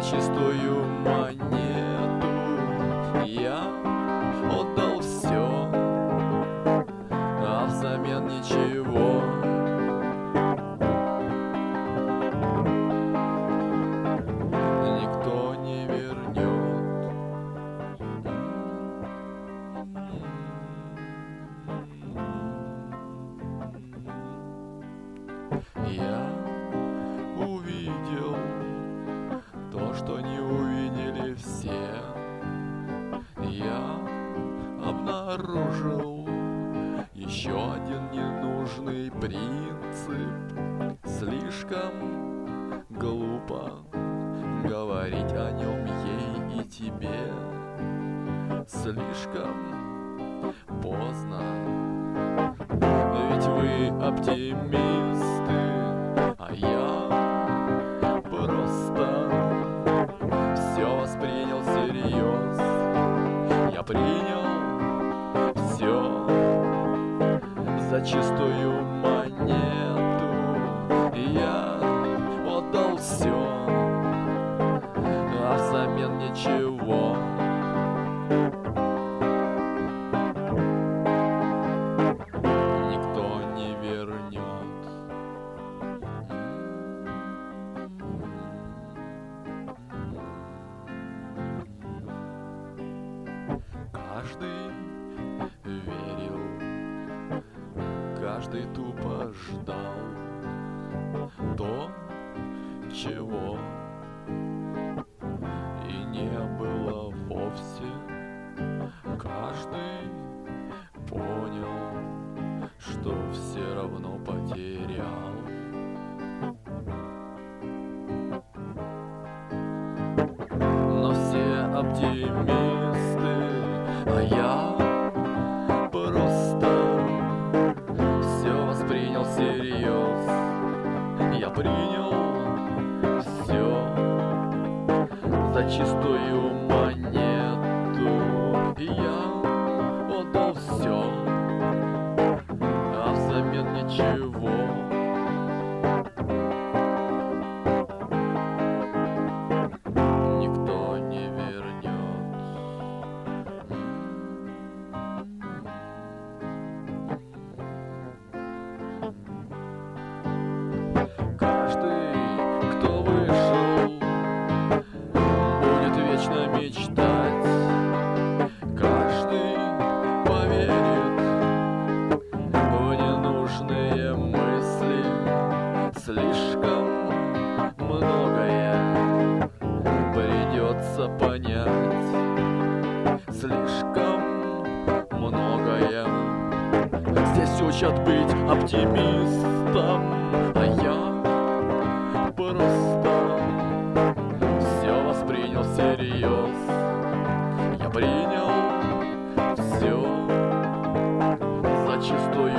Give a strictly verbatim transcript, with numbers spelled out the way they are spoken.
чистую монету я отдал все, а взамен ничего. Никто не вернет. Я увидел то, что не увидели все. Я обнаружил еще один ненужный принцип. Слишком глупо говорить о нем ей и тебе. Слишком поздно, ведь вы оптимисты, а я просто все воспринял всерьез. Я принял все за чистую монету. Я отдал все, а взамен ничего. Никто не вернет. Каждый верил, каждый тупо ждал то, чего и не было вовсе. Каждый понял, что все равно потерял. Но все оптимисты, а я просто все воспринял всерьез. Я принял все за чистую монету. Я отдал все, а взамен ничего. Никто не вернет. Каждый, кто вышел, будет вечно мечтать. Каждый поверит в ненужные мысли. Слишком многое придется понять. Слишком многое. Здесь учат быть оптимистом, а я просто все воспринял всерьез. Я принял все за чистую